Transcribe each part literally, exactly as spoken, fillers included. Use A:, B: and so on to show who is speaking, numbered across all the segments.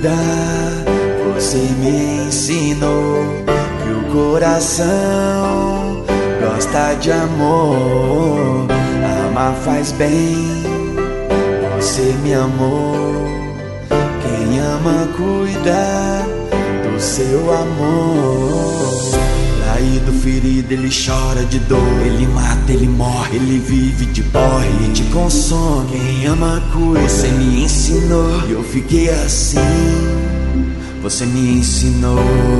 A: cuidar. Você me ensinou que o coração gosta de amor. Amar faz bem, você me amou. Quem ama cuida do seu amor. Traído, ferido, ele chora de dor. Ele mata, ele morre, ele vive de porre e te consome. Quem ama cuida, você me ensinou e eu fiquei assim. Você me ensinou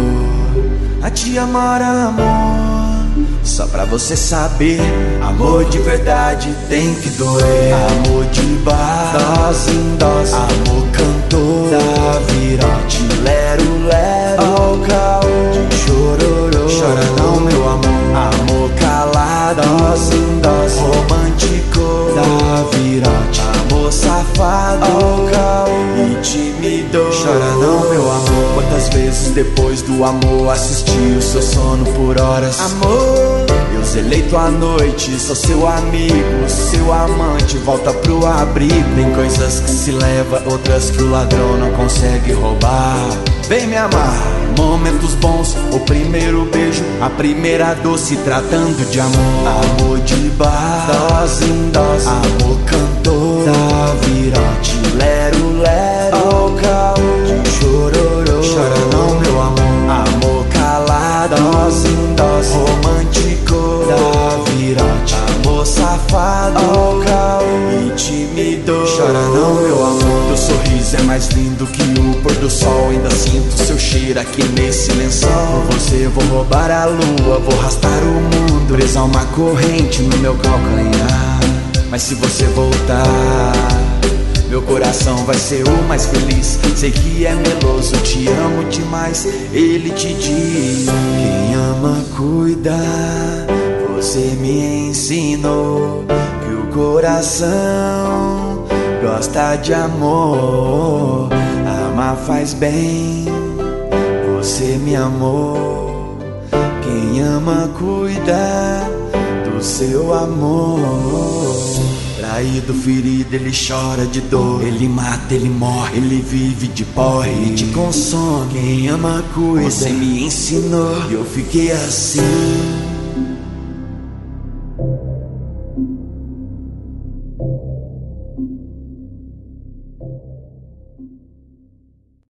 A: a te amar, amor. Só pra você saber, amor de verdade tem que doer. Amor de bar, dose em dose. Amor cantor, dá virote. Lero, lero, ao caô de chororô. Chora não, meu amor. Amor calado, dose em dose. Romântico, dá virote. Amor safado, ao caô e tímido. Chora não, meu amor. Quantas vezes depois do amor assisti o seu sono por horas. Amor, eu zelei tua noite, sou seu amigo, seu amante, volta pro abrigo. Tem coisas que se leva, outras que o ladrão não consegue roubar. Vem me amar, momentos bons, o primeiro beijo, a primeira dor se tratando de amor. Amor de bar, dose em dose. Amor cantor, dá virote. Lero, lero, ao caô de chororô. Chora não, meu amor. Amor calado, dose em dose. Romântico, dá virote. Amor safado, ao caô e tímido. Chora não, meu amor. Teu sorriso é mais lindo que o pôr do sol. Ainda sinto seu cheiro aqui nesse lençol. Por você vou roubar a lua, vou arrastar o mundo, presar uma corrente no meu calcanhar. Mas se você voltar, meu coração vai ser o mais feliz. Sei que é meloso, te amo demais. Ele te diz: quem ama cuida. Você me ensinou que o coração gosta de amor. Amar faz bem, você me amou. Quem ama cuida do seu amor. Traído, ferido, ele chora de dor. Ele mata, ele morre, ele vive de porre e te consome. Quem ama cuida, você me ensinou e eu fiquei assim.